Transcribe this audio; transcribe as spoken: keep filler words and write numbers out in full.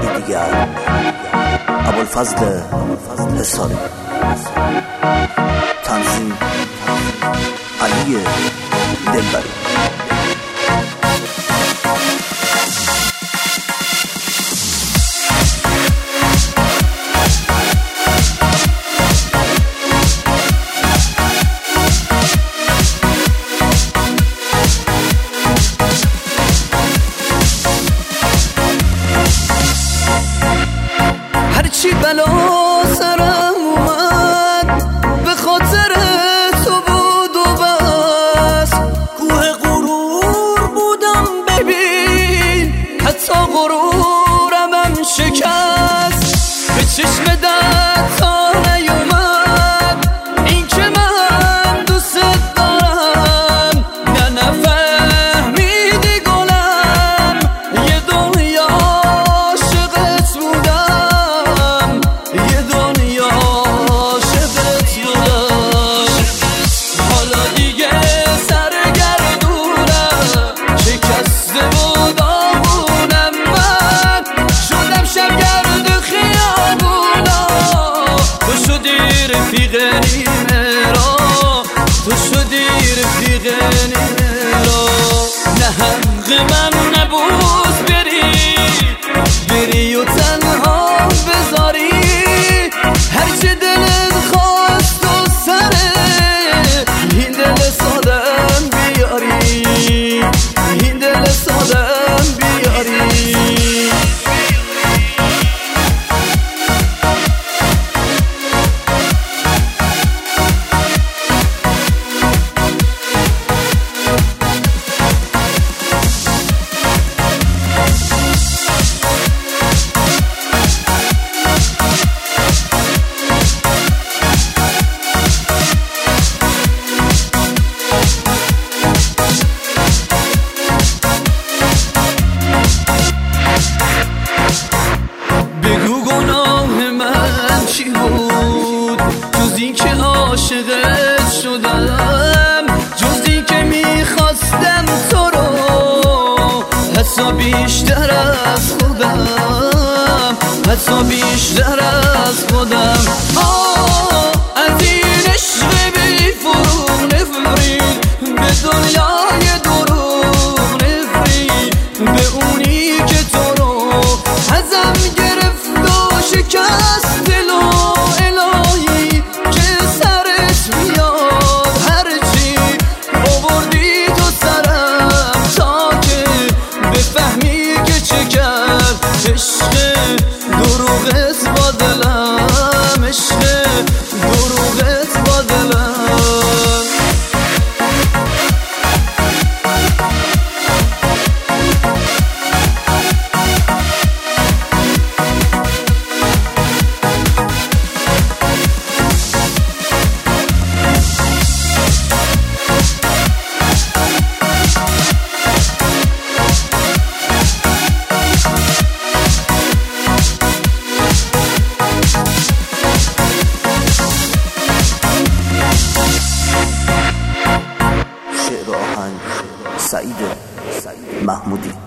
باری دیگر ابوالفضل حصاری، تنظیم علی دلبری. هرچی بلا سرم اومد به خاطر تو بود و بس، کوه غرور بودم ببین حتی غرورم هم شکست. به چشم درد تا نیومد این که من دوست دارم، نه نفهمیدی گلم یه دنیا عاشقت بودم، یه دنیا عاشقت بودم. حالا دیگه سرگردونم شکسته و داغونم، من شدم شبگرد خیابونا، تو شدی رفیق نیمه را، تو شدی رفیق نیمه را. نه حق من نبود بری بری و تنها بذاری، هرچه دلت خواست و سره این دل سادم بیاری، این دل سادم بیاری. بگو گناه من چی بود جز این که عاشقت شدم، جز این که میخواستم تو رو حتی بیشتر از خودم، حتی بیشتر از خودم. آه از این عشق بی فرو نفرین، به دنیای دروغ نفرین، به اونی که تو رو ازم گرفت و شکست دل و الهی که سرت میاد هرچی آوردی تو سرم، تا که بفهمی که چه کرد عشق دروغت با دلم، عشق دروغت با دلم. شعر و آهنگ سعید محمودی.